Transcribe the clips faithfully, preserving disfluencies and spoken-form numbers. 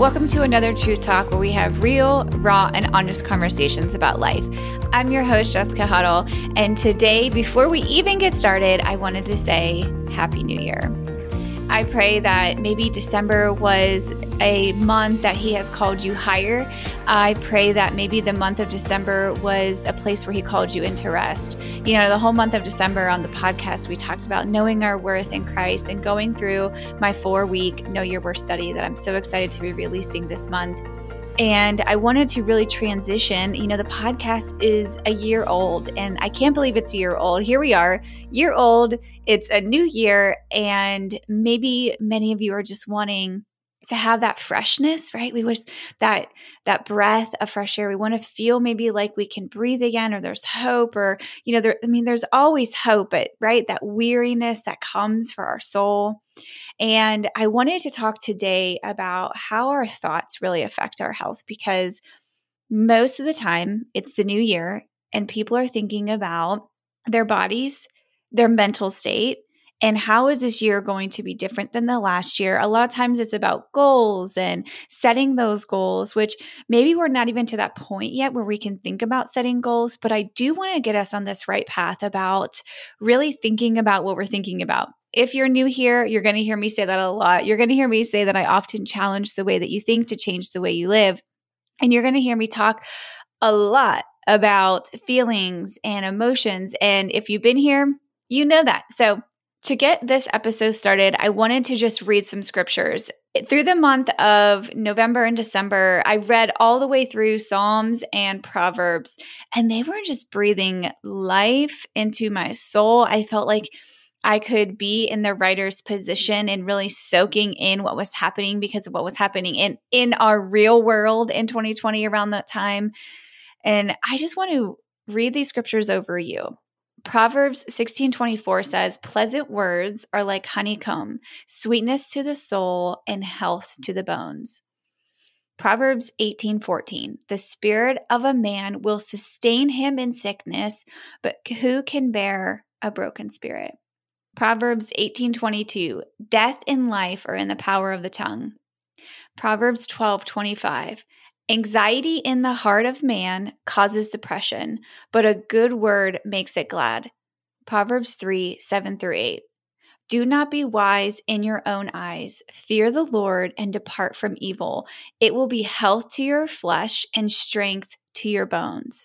Welcome to another Truth Talk where we have real, raw, and honest conversations about life. I'm your host, Jessica Huddle, and today, before we even get started, I wanted to say Happy New Year. I pray that maybe December was a month that He has called you higher. I pray that maybe the month of December was a place where He called you into rest. You know, the whole month of December on the podcast, we talked about knowing our worth in Christ and going through my four-week Know Your Worth study that I'm so excited to be releasing this month. And I wanted to really transition. You know, the podcast is a year old, and I can't believe it's a year old. Here we are, year old. It's a new year, and maybe many of you are just wanting to have that freshness, right? We wish that that breath of fresh air. We want to feel maybe like we can breathe again, or there's hope, or you know, there. I mean, there's always hope, but right, that weariness that comes for our soul. And I wanted to talk today about how our thoughts really affect our health, because most of the time it's the new year and people are thinking about their bodies, their mental state, and how is this year going to be different than the last year? A lot of times it's about goals and setting those goals, which maybe we're not even to that point yet where we can think about setting goals. But I do want to get us on this right path about really thinking about what we're thinking about. If you're new here, you're going to hear me say that a lot. You're going to hear me say that I often challenge the way that you think to change the way you live. And you're going to hear me talk a lot about feelings and emotions. And if you've been here, you know that. So to get this episode started, I wanted to just read some scriptures. Through the month of November and December, I read all the way through Psalms and Proverbs, and they were just breathing life into my soul. I felt like I could be in the writer's position and really soaking in what was happening because of what was happening in, in our real world in twenty twenty around that time. And I just want to read these scriptures over you. Proverbs sixteen twenty-four says, "Pleasant words are like honeycomb, sweetness to the soul and health to the bones." Proverbs eighteen fourteen, "The spirit of a man will sustain him in sickness, but who can bear a broken spirit?" Proverbs eighteen twenty-two, "Death and life are in the power of the tongue." Proverbs twelve twenty-five, "Anxiety in the heart of man causes depression, but a good word makes it glad." Proverbs three seven through eight, "Do not be wise in your own eyes. Fear the Lord and depart from evil. It will be health to your flesh and strength to your bones."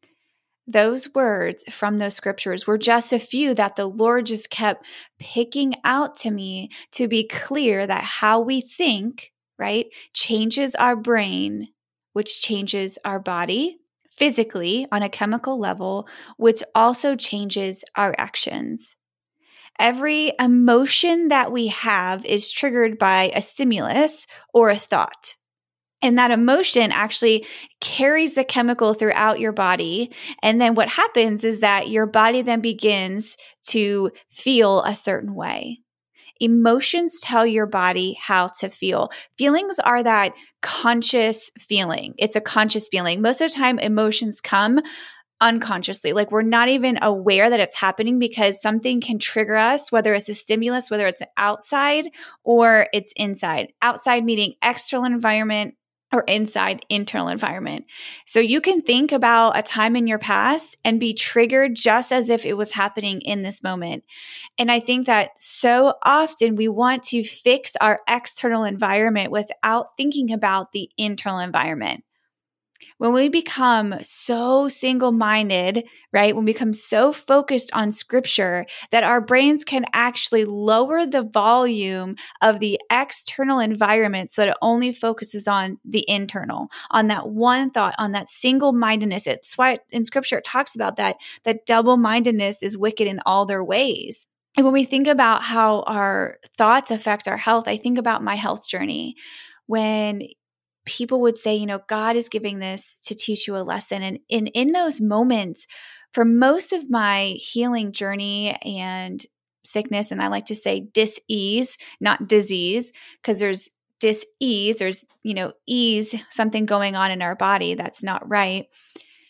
Those words from those scriptures were just a few that the Lord just kept picking out to me to be clear that how we think, right, changes our brain, which changes our body physically on a chemical level, which also changes our actions. Every emotion that we have is triggered by a stimulus or a thought. And that emotion actually carries the chemical throughout your body. And then what happens is that your body then begins to feel a certain way. Emotions tell your body how to feel. Feelings are that conscious feeling. It's a conscious feeling. Most of the time, emotions come unconsciously. Like we're not even aware that it's happening because something can trigger us, whether it's a stimulus, whether it's outside or it's inside. Outside meaning external environment, or inside internal environment. So you can think about a time in your past and be triggered just as if it was happening in this moment. And I think that so often we want to fix our external environment without thinking about the internal environment. When we become so single-minded, right, when we become so focused on scripture that our brains can actually lower the volume of the external environment so that it only focuses on the internal, on that one thought, on that single-mindedness. It's why in scripture it talks about that, that double-mindedness is wicked in all their ways. And when we think about how our thoughts affect our health, I think about my health journey when people would say, you know, God is giving this to teach you a lesson. And in, in those moments, for most of my healing journey and sickness, and I like to say dis-ease, not disease, because there's dis-ease, there's, you know, ease, something going on in our body that's not right.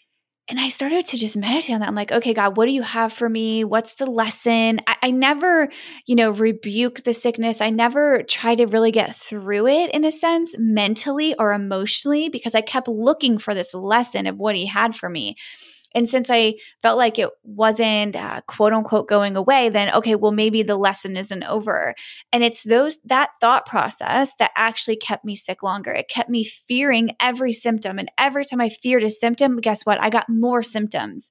And I started to just meditate on that. I'm like, okay, God, what do you have for me? What's the lesson? I, I never, you know, rebuke the sickness. I never try to really get through it in a sense, mentally or emotionally, because I kept looking for this lesson of what he had for me. And since I felt like it wasn't uh, quote unquote going away, then okay, well, maybe the lesson isn't over. And it's those, that thought process that actually kept me sick longer. It kept me fearing every symptom. And every time I feared a symptom, guess what? I got more symptoms.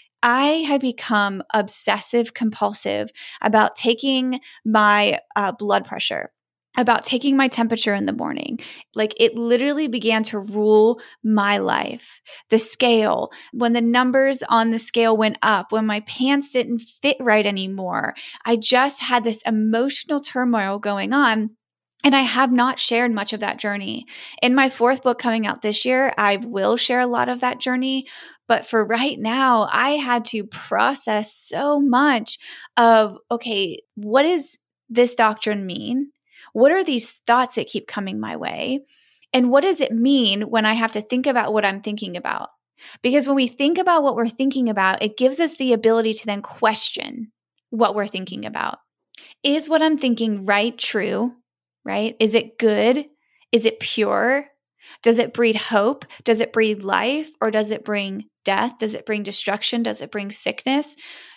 I had become obsessive compulsive about taking my uh, blood pressure, about taking my temperature in the morning. Like it literally began to rule my life. The scale, when the numbers on the scale went up, when my pants didn't fit right anymore, I just had this emotional turmoil going on. And I have not shared much of that journey. In my fourth book coming out this year, I will share a lot of that journey. But for right now, I had to process so much of, okay, what does this doctrine mean? What are these thoughts that keep coming my way? And what does it mean when I have to think about what I'm thinking about? Because when we think about what we're thinking about, it gives us the ability to then question what we're thinking about. Is what I'm thinking right, true, right? Is it good? Is it pure? Does it breed hope? Does it breed life? Or does it bring death? Does it bring destruction? Does it bring sickness?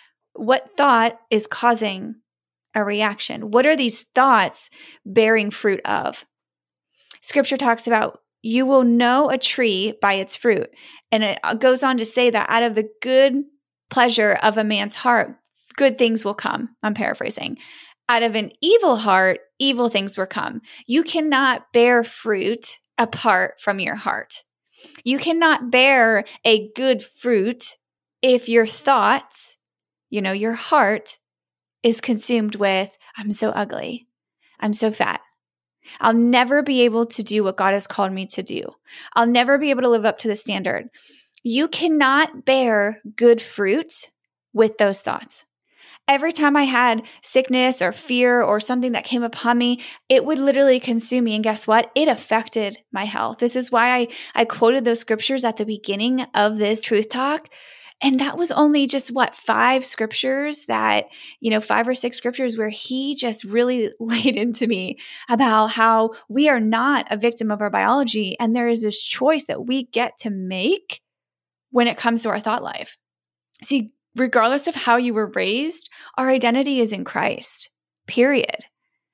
What thought is causing a reaction? What are these thoughts bearing fruit of? Scripture talks about you will know a tree by its fruit. And it goes on to say that out of the good pleasure of a man's heart, good things will come. I'm paraphrasing. Out of an evil heart, evil things will come. You cannot bear fruit apart from your heart. You cannot bear a good fruit if your thoughts, you know, your heart is consumed with, I'm so ugly. I'm so fat. I'll never be able to do what God has called me to do. I'll never be able to live up to the standard. You cannot bear good fruit with those thoughts. Every time I had sickness or fear or something that came upon me, it would literally consume me. And guess what? It affected my health. This is why I, I quoted those scriptures at the beginning of this truth talk. And that was only just what, five scriptures that, you know, five or six scriptures where he just really laid into me about how we are not a victim of our biology. And there is this choice that we get to make when it comes to our thought life. See, regardless of how you were raised, our identity is in Christ, period.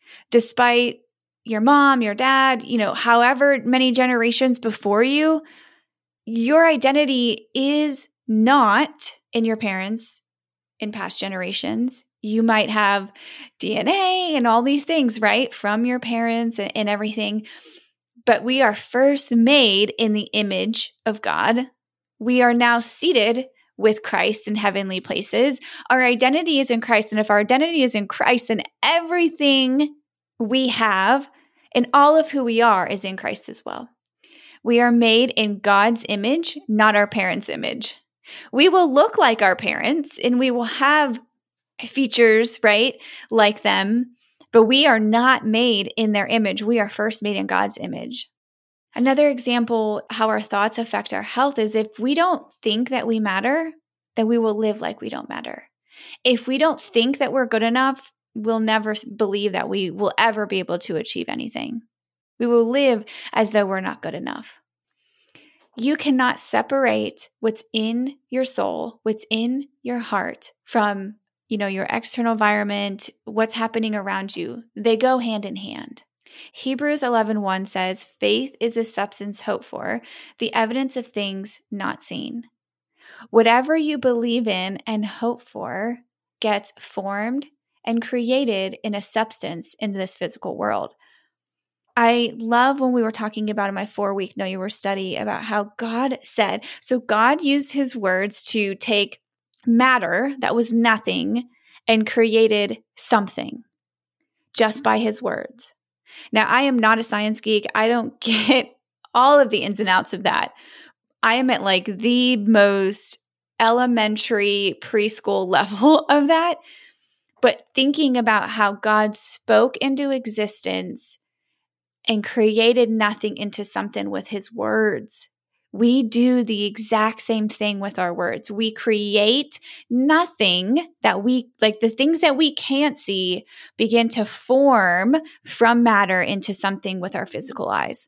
Despite your mom, your dad, you know, however many generations before you, your identity is not in your parents in past generations. You might have D N A and all these things, right, from your parents and, and everything. But we are first made in the image of God. We are now seated with Christ in heavenly places. Our identity is in Christ. And if our identity is in Christ, then everything we have and all of who we are is in Christ as well. We are made in God's image, not our parents' image. We will look like our parents and we will have features, right, like them, but we are not made in their image. We are first made in God's image. Another example how our thoughts affect our health is if we don't think that we matter, then we will live like we don't matter. If we don't think that we're good enough, we'll never believe that we will ever be able to achieve anything. We will live as though we're not good enough. You cannot separate what's in your soul, what's in your heart from, you know, your external environment, what's happening around you. They go hand in hand. Hebrews eleven one says, faith is the substance hoped for, the evidence of things not seen. Whatever you believe in and hope for gets formed and created in a substance in this physical world. I love when we were talking about in my four-week Know Your Worth study about how God said, so God used his words to take matter that was nothing and created something just by his words. Now, I am not a science geek. I don't get all of the ins and outs of that. I am at like the most elementary preschool level of that. But thinking about how God spoke into existence and created nothing into something with his words, We do the exact same thing with our words. We create nothing that we, like the things that we can't see, begin to form from matter into something with our physical eyes.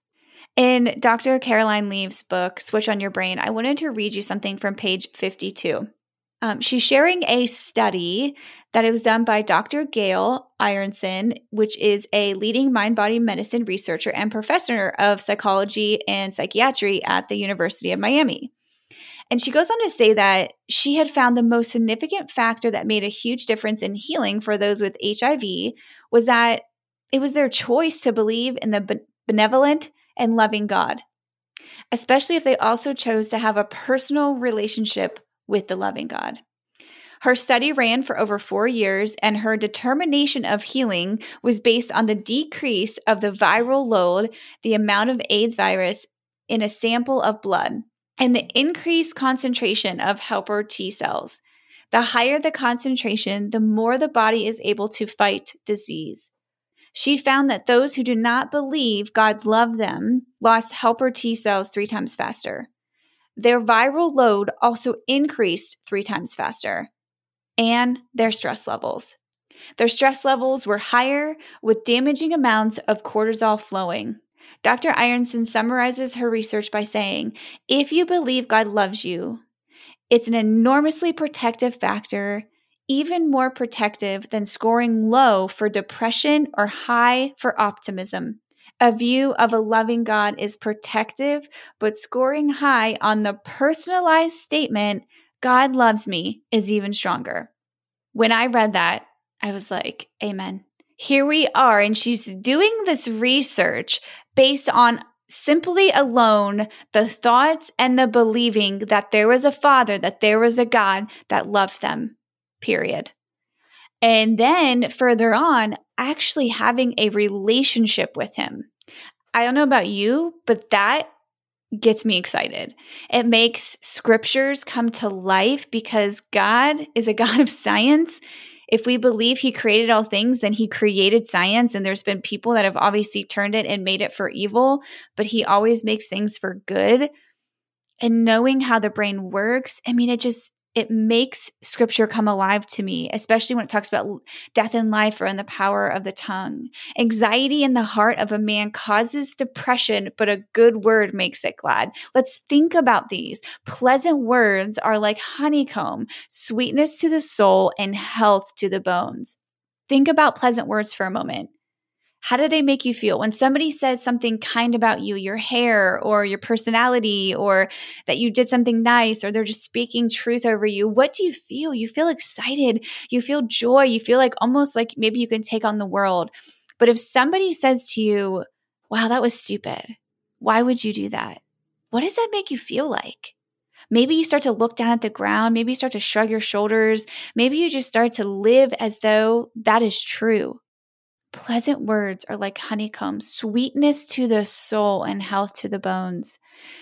In Doctor Caroline Leaf's book, Switch on Your Brain, I wanted to read you something from page fifty-two. Um, she's sharing a study that it was done by Doctor Gail Ironson, which is a leading mind-body medicine researcher and professor of psychology and psychiatry at the University of Miami. And she goes on to say that she had found the most significant factor that made a huge difference in healing for those with H I V was that it was their choice to believe in the benevolent and loving God, especially if they also chose to have a personal relationship with the loving God. Her study ran for over four years, and her determination of healing was based on the decrease of the viral load, the amount of AIDS virus in a sample of blood, and the increased concentration of helper T cells. The higher the concentration, the more the body is able to fight disease. She found that those who do not believe God loved them lost helper T cells three times faster. Their viral load also increased three times faster, and their stress levels. Their stress levels were higher with damaging amounts of cortisol flowing. Doctor Ironson summarizes her research by saying, if you believe God loves you, it's an enormously protective factor, even more protective than scoring low for depression or high for optimism. A view of a loving God is protective, but scoring high on the personalized statement, God loves me, is even stronger. When I read that, I was like, amen. Here we are, and she's doing this research based on simply alone the thoughts and the believing that there was a Father, that there was a God that loved them, period. And then further on, actually having a relationship with him. I don't know about you, but that gets me excited. It makes scriptures come to life because God is a God of science. If we believe he created all things, then he created science, and there's been people that have obviously turned it and made it for evil, but he always makes things for good. And knowing how the brain works, I mean, it just, it makes scripture come alive to me, especially when it talks about death and life are in the power of the tongue. Anxiety in the heart of a man causes depression, but a good word makes it glad. Let's think about these. Pleasant words are like honeycomb, sweetness to the soul and health to the bones. Think about pleasant words for a moment. How do they make you feel? When somebody says something kind about you, your hair or your personality, or that you did something nice, or they're just speaking truth over you, what do you feel? You feel excited. You feel joy. You feel like almost like maybe you can take on the world. But if somebody says to you, wow, that was stupid. Why would you do that? What does that make you feel like? Maybe you start to look down at the ground. Maybe you start to shrug your shoulders. Maybe you just start to live as though that is true. Pleasant words are like honeycomb, sweetness to the soul and health to the bones.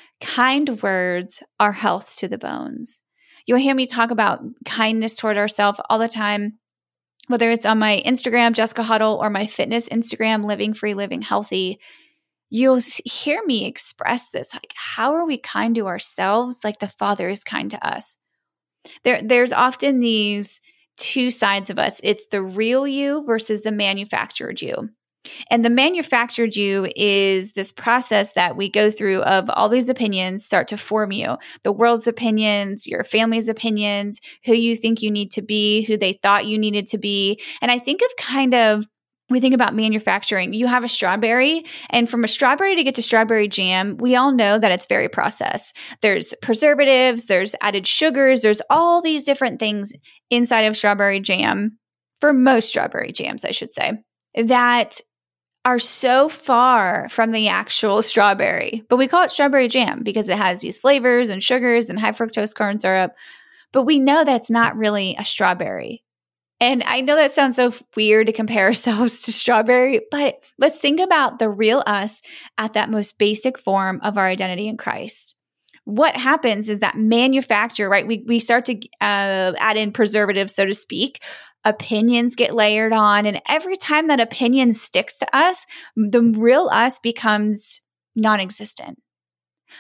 Kind words are health to the bones. You'll hear me talk about kindness toward ourselves all the time, whether it's on my Instagram, Jessica Huddle, or my fitness Instagram, Living Free, Living Healthy. You'll hear me express this. Like, how are we kind to ourselves like the Father is kind to us? There, there's often these two sides of us. It's the real you versus the manufactured you. And the manufactured you is this process that we go through of all these opinions start to form you. The world's opinions, your family's opinions, who you think you need to be, who they thought you needed to be. And I think of kind of, we think about manufacturing. You have a strawberry, and from a strawberry to get to strawberry jam, we all know that it's very processed. There's preservatives, there's added sugars, there's all these different things inside of strawberry jam, for most strawberry jams, I should say, that are so far from the actual strawberry. But we call it strawberry jam because it has these flavors and sugars and high fructose corn syrup. But we know that's not really a strawberry. And I know that sounds so weird to compare ourselves to strawberry, but let's think about the real us at that most basic form of our identity in Christ. What happens is that manufacture, right? We we start to uh, add in preservatives, so to speak. Opinions get layered on, and every time that opinion sticks to us, the real us becomes non-existent. The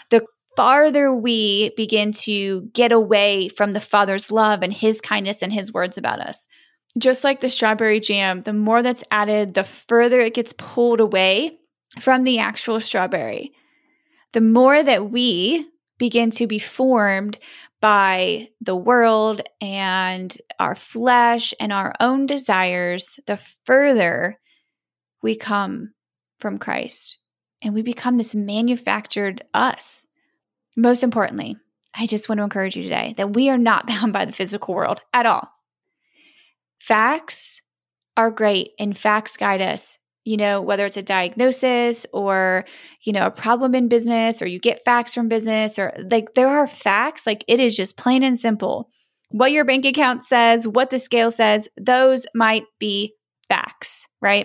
farther we begin to get away from the Father's love and His kindness and His words about us. Just like the strawberry jam, the more that's added, the further it gets pulled away from the actual strawberry. The more that we begin to be formed by the world and our flesh and our own desires, the further we come from Christ. And we become this manufactured us. Most importantly, I just want to encourage you today that we are not bound by the physical world at all. Facts are great and facts guide us. You know, whether it's a diagnosis or, you know, a problem in business or you get facts from business or like there are facts, like it is just plain and simple. What your bank account says, what the scale says, those might be facts, right?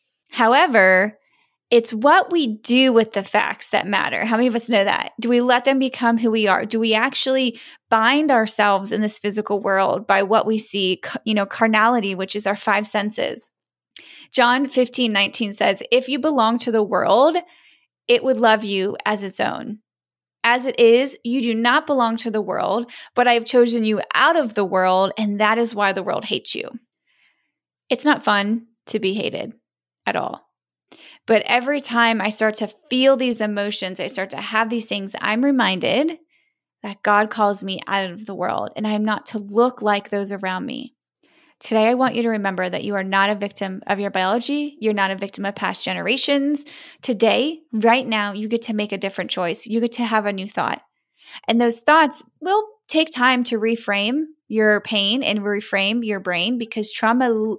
However, it's what we do with the facts that matter. How many of us know that? Do we let them become who we are? Do we actually bind ourselves in this physical world by what we see, you know, carnality, which is our five senses? John fifteen nineteen says, if you belong to the world, it would love you as its own. As it is, you do not belong to the world, but I have chosen you out of the world, and that is why the world hates you. It's not fun to be hated at all. But every time I start to feel these emotions, I start to have these things, I'm reminded that God calls me out of the world and I'm not to look like those around me. Today, I want you to remember that you are not a victim of your biology. You're not a victim of past generations. Today, right now, you get to make a different choice. You get to have a new thought. And those thoughts will take time to reframe your pain and reframe your brain because trauma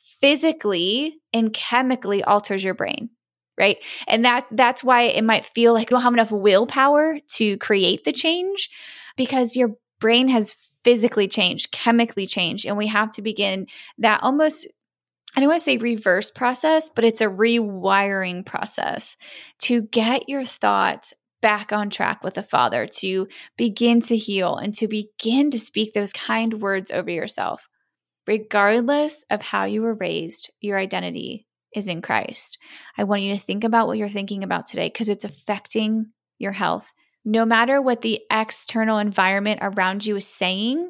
physically and chemically alters your brain, right? And that that's why it might feel like you don't have enough willpower to create the change because your brain has physically changed, chemically changed, and we have to begin that almost, I don't want to say reverse process, but it's a rewiring process to get your thoughts back on track with the Father, to begin to heal and to begin to speak those kind words over yourself. Regardless of how you were raised, your identity is in Christ. I want you to think about what you're thinking about today because it's affecting your health. No matter what the external environment around you is saying,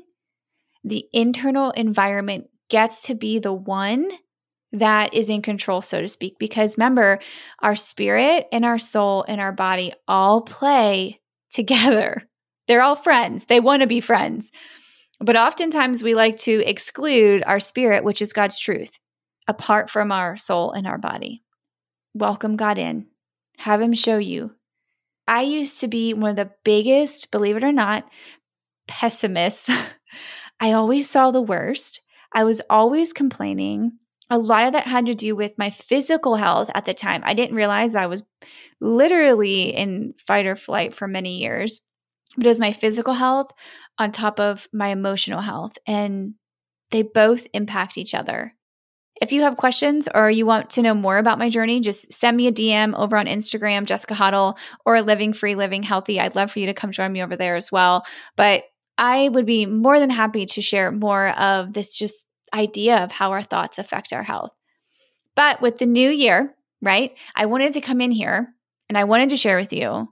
the internal environment gets to be the one that is in control, so to speak. Because remember, our spirit and our soul and our body all play together. They're all friends. They want to be friends. But oftentimes we like to exclude our spirit, which is God's truth, apart from our soul and our body. Welcome God in. Have Him show you. I used to be one of the biggest, believe it or not, pessimists. I always saw the worst. I was always complaining. A lot of that had to do with my physical health at the time. I didn't realize I was literally in fight or flight for many years. But it was my physical health on top of my emotional health, and they both impact each other. If you have questions or you want to know more about my journey, just send me a D M over on Instagram, Jessica Huddle, or Living Free, Living Healthy. I'd love for you to come join me over there as well. But I would be more than happy to share more of this just idea of how our thoughts affect our health. But with the new year, right, I wanted to come in here and I wanted to share with you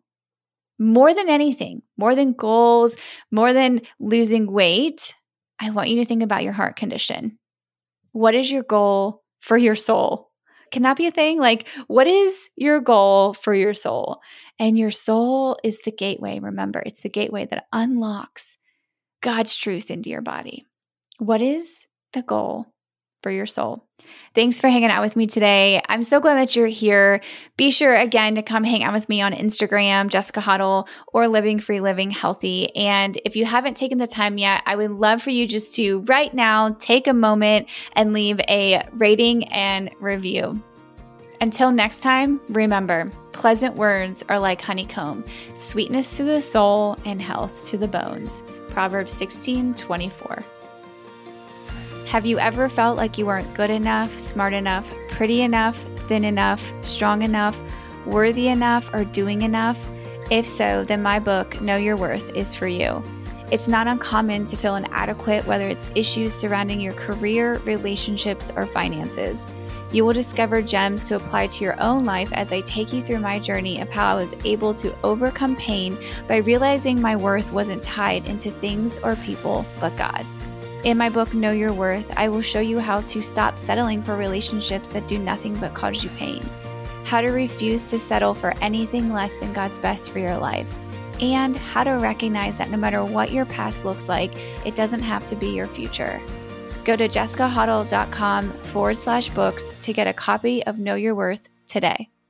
more than anything, more than goals, more than losing weight, I want you to think about your heart condition. What is your goal for your soul? Can that be a thing? Like, what is your goal for your soul? And your soul is the gateway. Remember, it's the gateway that unlocks God's truth into your body. What is the goal for your soul? Thanks for hanging out with me today. I'm so glad that you're here. Be sure again to come hang out with me on Instagram, Jessica Huddle, or Living Free, Living Healthy. And if you haven't taken the time yet, I would love for you just to right now take a moment and leave a rating and review. Until next time, remember, pleasant words are like honeycomb, sweetness to the soul and health to the bones. Proverbs sixteen twenty-four. Have you ever felt like you weren't good enough, smart enough, pretty enough, thin enough, strong enough, worthy enough, or doing enough? If so, then my book, Know Your Worth, is for you. It's not uncommon to feel inadequate, whether it's issues surrounding your career, relationships, or finances. You will discover gems to apply to your own life as I take you through my journey of how I was able to overcome pain by realizing my worth wasn't tied into things or people, but God. In my book, Know Your Worth, I will show you how to stop settling for relationships that do nothing but cause you pain, how to refuse to settle for anything less than God's best for your life, and how to recognize that no matter what your past looks like, it doesn't have to be your future. Go to jessicahuddle.com forward slash books to get a copy of Know Your Worth today.